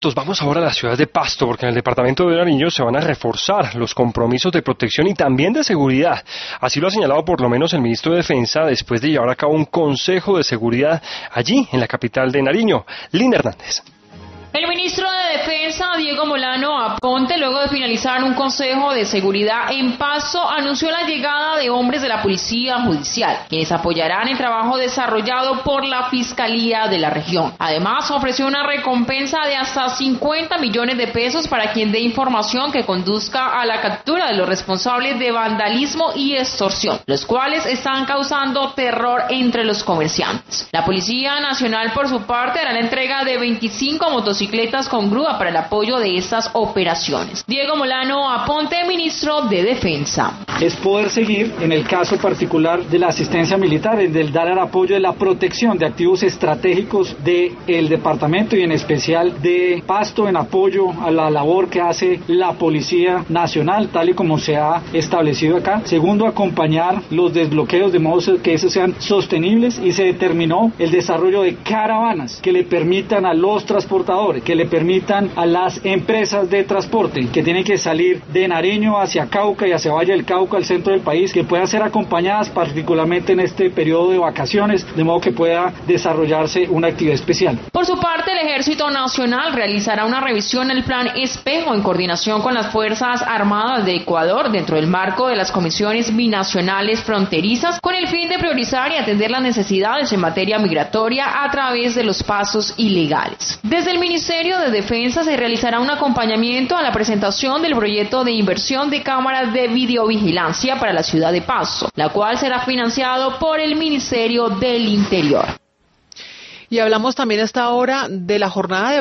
Pastos. Vamos ahora a la ciudad de Pasto, porque en el departamento de Nariño se van a reforzar los compromisos de protección y también de seguridad. Así lo ha señalado por lo menos el ministro de Defensa después de llevar a cabo un consejo de seguridad allí, en la capital de Nariño. Lina Hernández. El ministro de Defensa, Diego Molano Aponte, luego de finalizar un consejo de seguridad en Pasto, anunció la llegada de hombres de la Policía Judicial, quienes apoyarán el trabajo desarrollado por la Fiscalía de la región. Además, ofreció una recompensa de hasta 50 millones de pesos para quien dé información que conduzca a la captura de los responsables de vandalismo y extorsión, los cuales están causando terror entre los comerciantes. La Policía Nacional, por su parte, hará la entrega de 25 motocicletas con grúa para el apoyo de estas operaciones. Diego Molano Aponte, ministro de Defensa. Es poder seguir en el caso particular de la asistencia militar, en el dar el apoyo de la protección de activos estratégicos del departamento y en especial de Pasto, en apoyo a la labor que hace la Policía Nacional, tal y como se ha establecido acá. Segundo, acompañar los desbloqueos de modo que esos sean sostenibles, y se determinó el desarrollo de caravanas que le permitan a los transportadores, que le permitan a las empresas de transporte que tienen que salir de Nariño hacia Cauca y hacia Valle del Cauca, al centro del país, que puedan ser acompañadas particularmente en este periodo de vacaciones, de modo que pueda desarrollarse una actividad especial. Por su parte, el Ejército Nacional realizará una revisión del Plan Espejo en coordinación con las Fuerzas Armadas de Ecuador dentro del marco de las comisiones binacionales fronterizas, con el fin de priorizar y atender las necesidades en materia migratoria a través de los pasos ilegales. Desde el Ministerio de Defensa se realizará un acompañamiento a la presentación del proyecto de inversión de cámaras de videovigilancia para la ciudad de Pasto, la cual será financiado por el Ministerio del Interior. Y hablamos también a esta hora de la jornada de